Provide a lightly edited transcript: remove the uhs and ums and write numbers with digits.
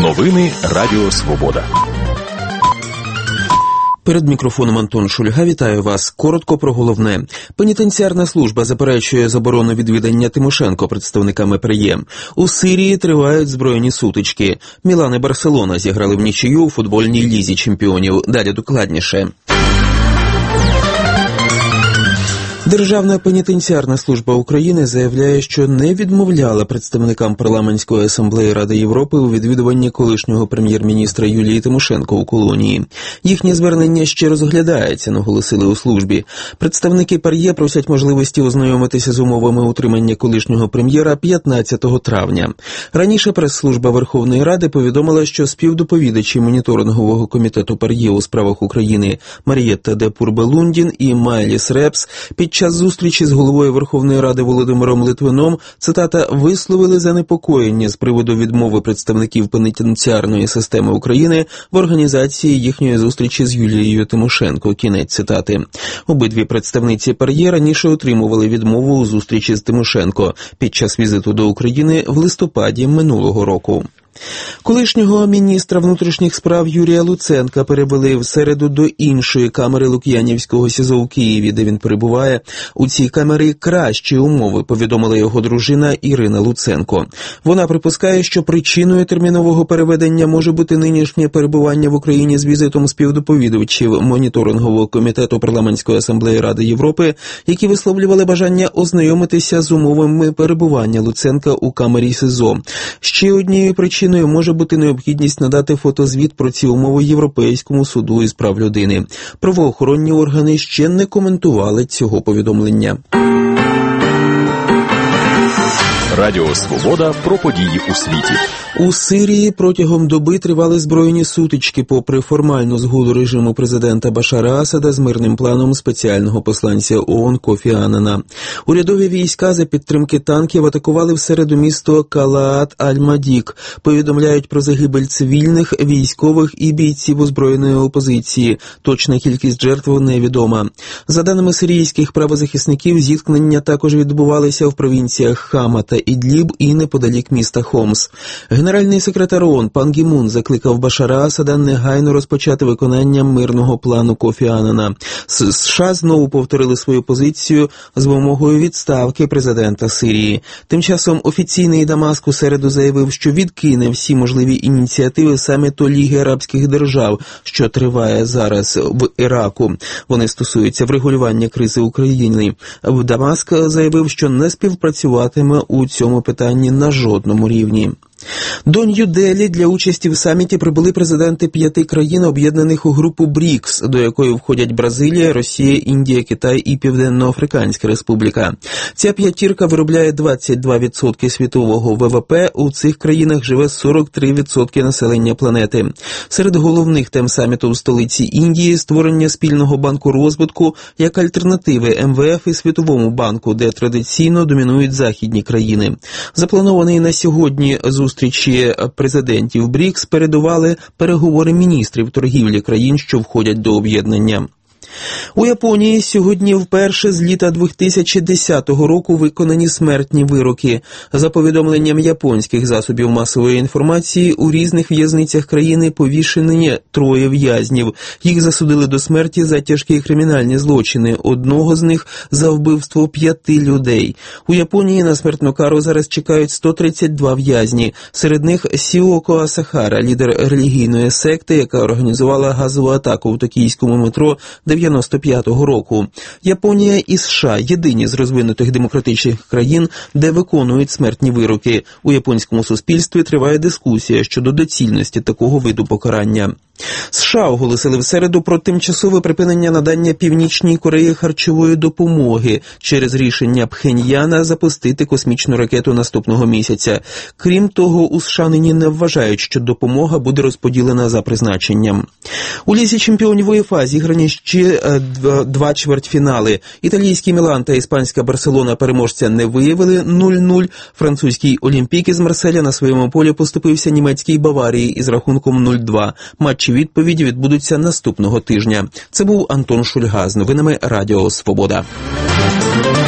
Новини Радіо Свобода. Перед мікрофоном Антон Шульга. Вітаю вас. Коротко про головне. Пенітенціарна служба заперечує заборону відвідання Тимошенко представниками ПРЄ. У Сирії тривають збройні сутички. Мілан і Барселона зіграли в нічию у футбольній лізі чемпіонів. Далі докладніше. Державна пенітенціарна служба України заявляє, що не відмовляла представникам Парламентської асамблеї Ради Європи у відвідуванні колишнього прем'єр-міністра Юлії Тимошенко у колонії. Їхнє звернення ще розглядається, наголосили у службі. Представники ПАРЄ просять можливості ознайомитися з умовами утримання колишнього прем'єра 15 травня. Раніше прес-служба Верховної Ради повідомила, що співдоповідачі моніторингового комітету ПАРЄ у справах України Марієтта де Пурбе-Лундін і Майліс Репс під час зустрічі з головою Верховної Ради Володимиром Литвином, цитата, висловили занепокоєння з приводу відмови представників пенітенціарної системи України в організації їхньої зустрічі з Юлією Тимошенко. Кінець цитати. Обидві представниці ПАРЄ раніше отримували відмову у зустрічі з Тимошенко під час візиту до України в листопаді минулого року. Колишнього міністра внутрішніх справ Юрія Луценка перевели в середу до іншої камери Лук'янівського СІЗО у Києві, де він перебуває. У цій камері кращі умови, повідомила його дружина Ірина Луценко. Вона припускає, що причиною термінового переведення може бути нинішнє перебування в Україні з візитом співдоповідувачів моніторингового комітету Парламентської асамблеї Ради Європи, які висловлювали бажання ознайомитися з умовами перебування Луценка у камері СІЗО. Ще однією причиною може бути необхідність надати фотозвіт про ці умови Європейському суду із прав людини. Правоохоронні органи ще не коментували цього повідомлення. Радіо Свобода про події у світі. У Сирії протягом доби тривали збройні сутички попри формальну згоду режиму президента Башара Асада з мирним планом спеціального посланця ООН Кофі Аннана. Урядові війська за підтримки танків атакували в середу місто Калаат-Аль-Мадік. Повідомляють про загибель цивільних, військових і бійців озброєної опозиції. Точна кількість жертв невідома. За даними сирійських правозахисників, зіткнення також відбувалися в провінціях Хама та Ідліб і неподалік міста Хомс. Генеральний секретар ООН Пан Гі Мун закликав Башара Асада негайно розпочати виконання мирного плану Кофі Аннана. США знову повторили свою позицію з вимогою відставки президента Сирії. Тим часом офіційний Дамаск у середу заявив, що відкине всі можливі ініціативи саміту Ліги Арабських Держав, що триває зараз в Іраку. Вони стосуються врегулювання кризи України. Дамаск заявив, що не співпрацюватиме у цьому питанні на жодному рівні. До Нью-Делі для участі в саміті прибули президенти 5 країн, об'єднаних у групу БРІКС, до якої входять Бразилія, Росія, Індія, Китай і Південно-Африканська Республіка. Ця п'ятірка виробляє 22% світового ВВП, у цих країнах живе 43% населення планети. Серед головних тем саміту в столиці Індії – створення спільного банку розвитку як альтернативи МВФ і Світовому банку, де традиційно домінують західні країни. Запланований на сьогодні зустрічі президентів БРІКС передували переговори міністрів торгівлі країн, що входять до об'єднання. У Японії сьогодні вперше з літа 2010 року виконані смертні вироки. За повідомленням японських засобів масової інформації, у різних в'язницях країни повішені 3 в'язнів. Їх засудили до смерті за тяжкі кримінальні злочини. Одного з них за вбивство 5 людей. У Японії на смертну кару зараз чекають 132 в'язні. Серед них Сіоко Асахара, лідер релігійної секти, яка організувала газову атаку в токійському метро 95-го року. Японія і США – єдині з розвинутих демократичних країн, де виконують смертні вироки. У японському суспільстві триває дискусія щодо доцільності такого виду покарання. США оголосили в середу про тимчасове припинення надання Північній Кореї харчової допомоги через рішення Пхеньяна запустити космічну ракету наступного місяця. Крім того, у США нині не вважають, що допомога буде розподілена за призначенням. У Лізі чемпіонів УЄФА зіграні ще 2 чвертьфінали. Італійський Мілан та іспанська Барселона переможця не виявили 0-0. Французький Олімпік із Марселя на своєму полі поступився німецькій Баварії із рахунком 0-2. Матчі відповіді відбудуться наступного тижня. Це був Антон Шульга з новинами Радіо Свобода.